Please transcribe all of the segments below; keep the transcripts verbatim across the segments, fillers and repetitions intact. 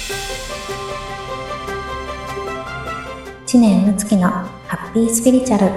知念睦月のハッピースピリチュアル。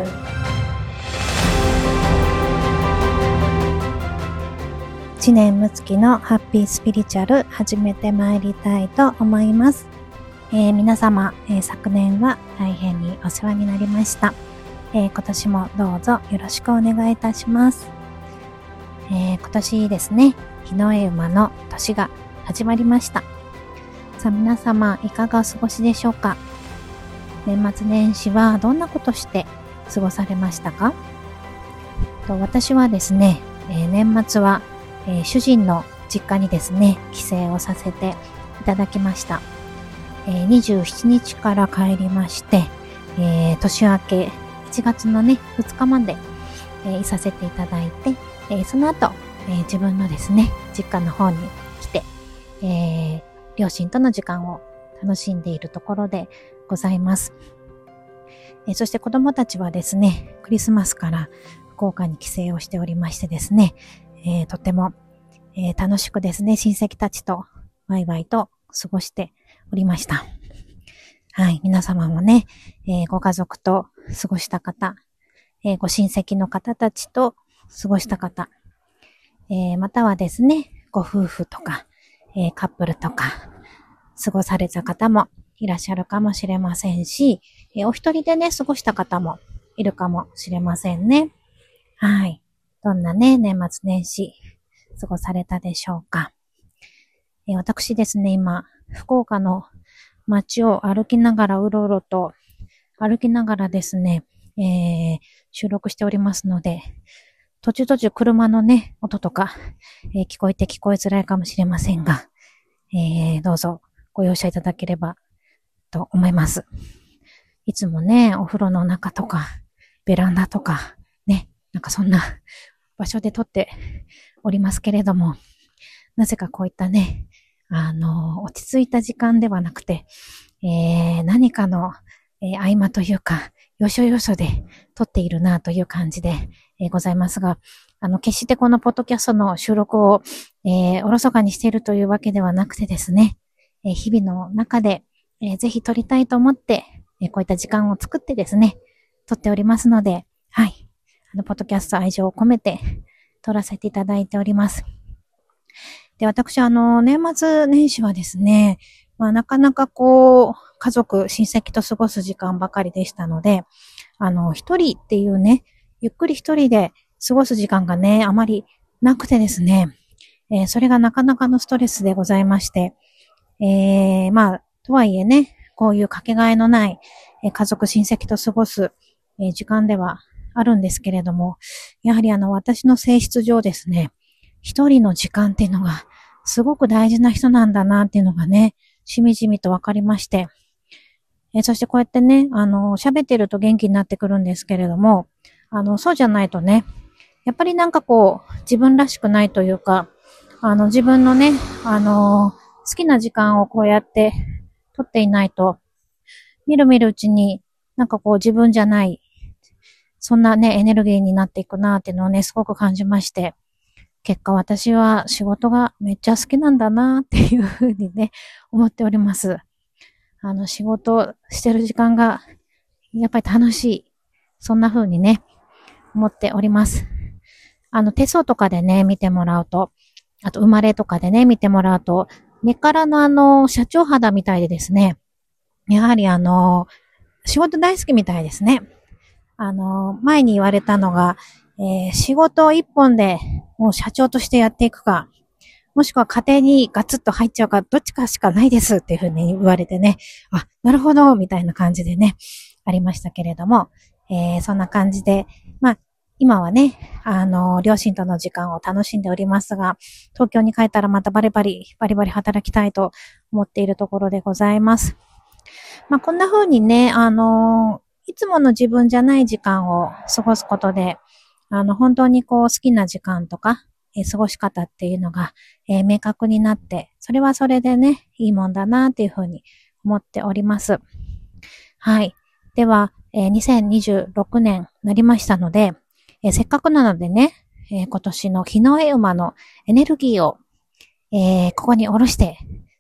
知念睦月のハッピースピリチュアル、始めてまいりたいと思います。えー、皆様、えー、昨年は大変にお世話になりました。えー、今年もどうぞよろしくお願いいたします。えー、今年ですね、日の絵馬の年が始まりました。さあ皆様いかがお過ごしでしょうか。年末年始はどんなことして過ごされましたか？と私はですね、えー、年末は、えー、主人の実家にですね、帰省をさせていただきました。えー、にじゅうしちにちから帰りまして、えー、年明けいちがつのね、ふつかまで、えー、いさせていただいて、えー、その後、えー、自分のですね、実家の方に来て、えー、両親との時間を楽しんでいるところでございます。えー、そして子供たちはですね、クリスマスから福岡に帰省をしておりましてですね、えー、とても、えー、楽しくですね、親戚たちとワイワイと過ごしておりました。はい、皆様もね、えー、ご家族と過ごした方、えー、ご親戚の方たちと過ごした方、えー、またはですね、ご夫婦とか、えー、カップルとか過ごされた方もいらっしゃるかもしれませんし、えー、お一人でね、過ごした方もいるかもしれませんね。はい。どんなね、年末年始過ごされたでしょうか。えー、私ですね、今、福岡の街を歩きながらうろうろと歩きながらですね、えー、収録しておりますので、途中途中車のね、音とか、えー、聞こえて聞こえづらいかもしれませんが、えー、どうぞご容赦いただければと思います。いつもね、お風呂の中とか、ベランダとか、ね、なんかそんな場所で撮っておりますけれども、なぜかこういったね、あの、落ち着いた時間ではなくて、えー、何かの、えー、合間というか、要所要所で撮っているなという感じで、えー、ございますが、あの、決してこのポッドキャストの収録を、えー、おろそかにしているというわけではなくてですね、えー、日々の中で、えー、ぜひ撮りたいと思って、えー、こういった時間を作ってですね、撮っておりますので、はい。あの、ポッドキャスト愛情を込めて撮らせていただいております。で、私、あの、年末年始はですね、まあ、なかなかこう、家族、親戚と過ごす時間ばかりでしたので、あの、一人っていうね、ゆっくり一人で過ごす時間がね、あまりなくてですね、えー、それがなかなかのストレスでございまして、えー、まあ、とはいえね、こういうかけがえのない、えー、家族、親戚と過ごす、えー、時間ではあるんですけれども、やはりあの、私の性質上ですね、一人の時間っていうのがすごく大事な人なんだなっていうのがね、しみじみとわかりまして、えー、そしてこうやってね、あの、喋ってると元気になってくるんですけれども、あの、そうじゃないとね、やっぱりなんかこう、自分らしくないというか、あの、自分のね、あの、好きな時間をこうやって取っていないと、みるみるうちになんかこう自分じゃない、そんなね、エネルギーになっていくなっていうのをね、すごく感じまして、結果私は仕事がめっちゃ好きなんだなっていうふうにね、思っております。あの、仕事してる時間がやっぱり楽しい。そんな風にね、思っております。あの、手相とかでね、見てもらうと、あと生まれとかでね、見てもらうと、根っからのあの、社長肌みたいでですね、やはりあの、仕事大好きみたいですね。あの、前に言われたのが、えー、仕事一本でもう社長としてやっていくか、もしくは家庭にガツッと入っちゃうか、どっちかしかないですっていうふうに言われてね、あ、なるほど、みたいな感じでね、ありましたけれども、えー、そんな感じで、まあ、今はね、あの、両親との時間を楽しんでおりますが、東京に帰ったらまたバリバリ、バリバリ働きたいと思っているところでございます。まあ、こんな風にね、あの、いつもの自分じゃない時間を過ごすことで、あの、本当にこう好きな時間とか、えー、過ごし方っていうのが、えー、明確になって、それはそれでね、いいもんだなっていうふうに思っております。はい。では、えー、にせんにじゅうろくねんなりましたので、えー、せっかくなのでね、えー、今年の日の絵馬のエネルギーを、えー、ここに下ろして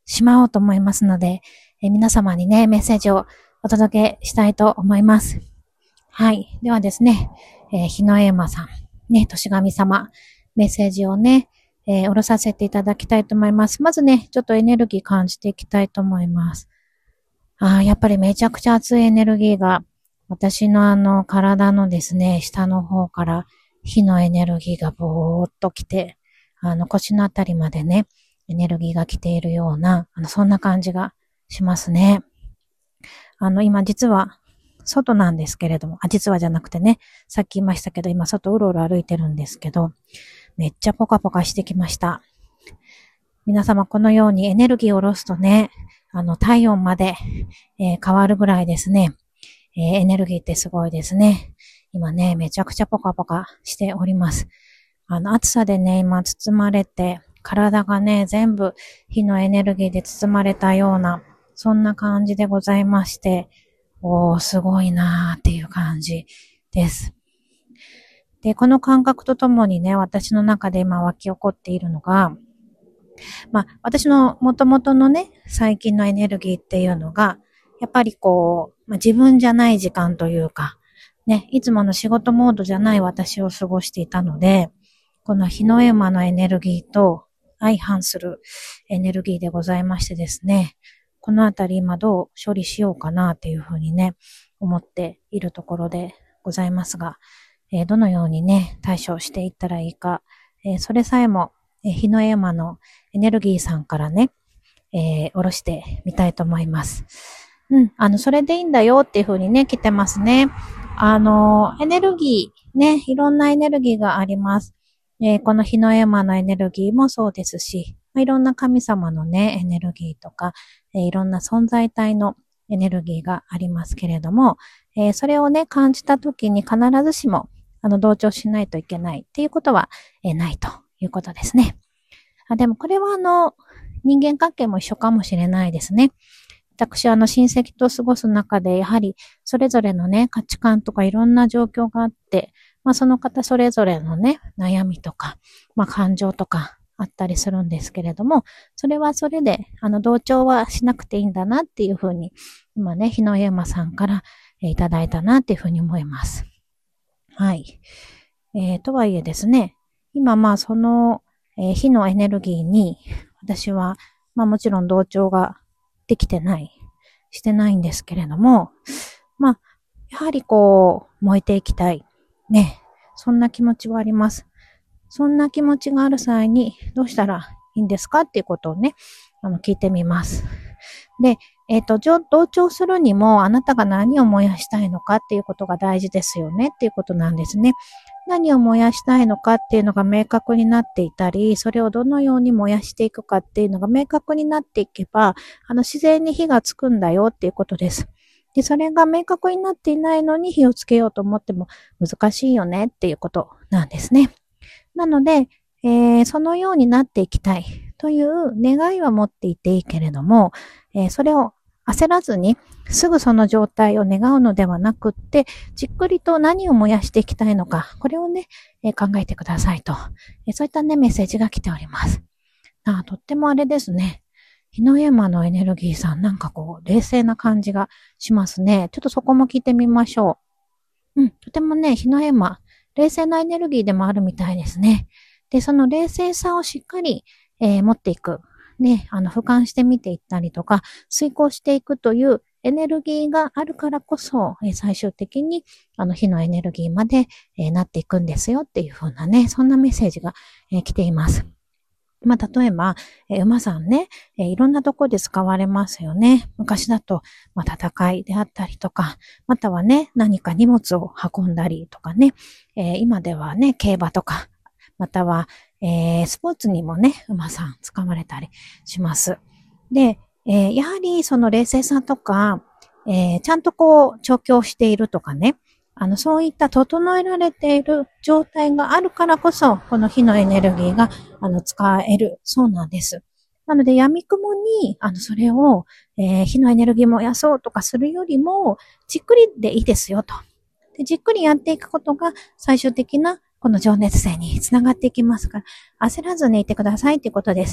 しまおうと思いますので、えー皆様にね、メッセージをお届けしたいと思います。はい。ではですね、えー、日野エマさん、ね、年神様、メッセージをね、えー、下ろさせていただきたいと思います。まずね、ちょっとエネルギー感じていきたいと思います。ああ、やっぱりめちゃくちゃ熱いエネルギーが、私のあの体のですね、下の方から火のエネルギーがぼーっと来て、あの腰のあたりまでね、エネルギーが来ているような、あのそんな感じがしますね。あの今実は外なんですけれども、あ、実はじゃなくてね、さっき言いましたけど、今外うろうろ歩いてるんですけど、めっちゃポカポカしてきました。皆様このようにエネルギーを下ろすとね、あの体温まで、えー変わるぐらいですね、えーエネルギーってすごいですね。今ね、めちゃくちゃポカポカしております。あの暑さでね、今包まれて、体がね、全部火のエネルギーで包まれたような、そんな感じでございまして、おー、すごいなーっていう感じです。で、この感覚とともにね、私の中で今湧き起こっているのが、まあ、私の元々のね、最近のエネルギーっていうのが、やっぱりこう、まあ、自分じゃない時間というか、ね、いつもの仕事モードじゃない私を過ごしていたので、この火のエマのエネルギーと相反するエネルギーでございましてですね、このあたり今どう処理しようかなっていうふうにね、思っているところでございますが、えーどのようにね、対処していったらいいか、えーそれさえも、えー、火のエマのエネルギーさんからね、えー、下ろしてみたいと思います。うん、あの、それでいいんだよっていう風にね、来てますね。あの、エネルギー、ね、いろんなエネルギーがあります。えーこの火のエマのエネルギーもそうですし、まあいろんな神様のね、エネルギーとか、えーいろんな存在体のエネルギーがありますけれども、えーそれをね、感じたときに必ずしも、あの、同調しないといけないっていうことは、えーないということですね。あ、でもこれはあの、人間関係も一緒かもしれないですね。私はあの親戚と過ごす中で、やはりそれぞれのね、価値観とかいろんな状況があって、まあその方それぞれのね、悩みとか、まあ感情とかあったりするんですけれども、それはそれで、あの同調はしなくていいんだなっていうふうに、今ね、日野ゆうまさんからえーいただいたなっていうふうに思います。はい。えーとはいえですね、今まあその、えー火のエネルギーに私は、まあもちろん同調ができてない、してないんですけれども、まあ、やはりこう、燃えていきたい。ね。そんな気持ちはあります。そんな気持ちがある際に、どうしたらいいんですかっていうことをね、あの、聞いてみます。で、えっと、じょ同調するにも、あなたが何を燃やしたいのかっていうことが大事ですよねっていうことなんですね。何を燃やしたいのかっていうのが明確になっていたり、それをどのように燃やしていくかっていうのが明確になっていけば、あの、自然に火がつくんだよっていうことです。で、それが明確になっていないのに火をつけようと思っても難しいよねっていうことなんですね。なので、えーそのようになっていきたいという願いは持っていていいけれども、えーそれを焦らずにすぐその状態を願うのではなくって、じっくりと何を燃やしていきたいのか、これをね、えー考えてくださいと、えーそういったね、メッセージが来ております。あ、とってもあれですね。日の山のエネルギーさん、なんかこう、冷静な感じがしますね。ちょっとそこも聞いてみましょう。うん、とてもね、日の山、冷静なエネルギーでもあるみたいですね。で、その冷静さをしっかり、えー持っていく。ね、あの、俯瞰してみていったりとか、遂行していくというエネルギーがあるからこそ、えー最終的に、あの、火のエネルギーまで、えーなっていくんですよっていう風なね、そんなメッセージが、えー来ています。まあ、例えば、えー馬さんね、えーいろんなところで使われますよね。昔だと、まあ、戦いであったりとか、またはね、何か荷物を運んだりとかね、えー今ではね、競馬とか、または、えースポーツにもね、馬さん使われたりします。で、えーやはりその冷静さとか、えーちゃんとこう、調教しているとかね、あの、そういった整えられている状態があるからこそ、この火のエネルギーが、あの、使える。そうなんです。なので、闇雲に、あの、それを、えー火のエネルギー燃やそうとかするよりも、じっくりでいいですよと。で、じっくりやっていくことが、最終的な、この情熱性につながっていきますから、焦らずにいてくださいってことです。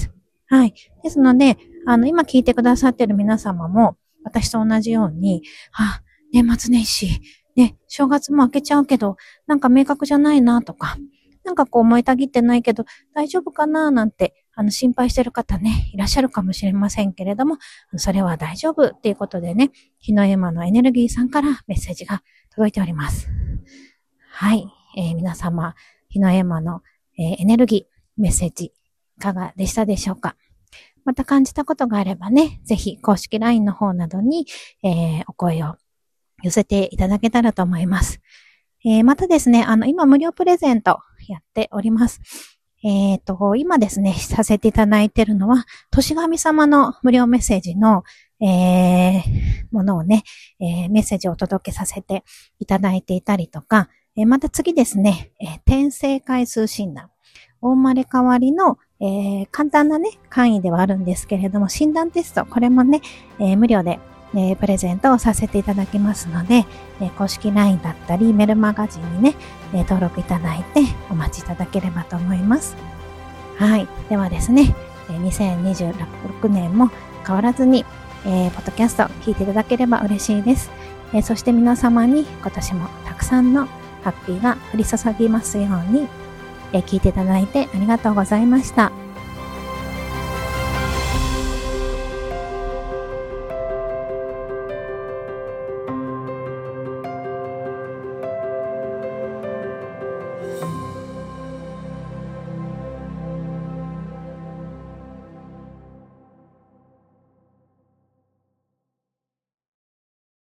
はい。ですので、あの、今聞いてくださっている皆様も、私と同じように、あ、年末年始、ね、正月も明けちゃうけど、なんか明確じゃないなとか、なんかこう思いたぎってないけど、大丈夫かななんて、あの、心配してる方ね、いらっしゃるかもしれませんけれども、それは大丈夫っていうことでね、日の山のエネルギーさんからメッセージが届いております。はい。えー、皆様、日の山の、えー、エネルギー、メッセージ、いかがでしたでしょうか。また感じたことがあればね、ぜひ公式 ライン の方などに、えー、お声を寄せていただけたらと思います。えー、またですね、あの、今無料プレゼントやっております。えっと、今ですね、させていただいているのは、年神様の無料メッセージの、えー、ものをね、えー、メッセージをお届けさせていただいていたりとか、えー、また次ですね、えー、転生回数診断。大生まれ変わりの、えー、簡単なね、簡易ではあるんですけれども、診断テスト、これもね、えー、無料で、えー、プレゼントをさせていただきますので、えー、公式 ライン だったり、メルマガジンにね、えー、登録いただいてお待ちいただければと思います。はい。ではですね、えー、にせんにじゅうろくねんも変わらずに、えー、ポッドキャスト聞いていただければ嬉しいです。えー、そして皆様に今年もたくさんのハッピーが降り注ぎますように、えー、聞いていただいてありがとうございました。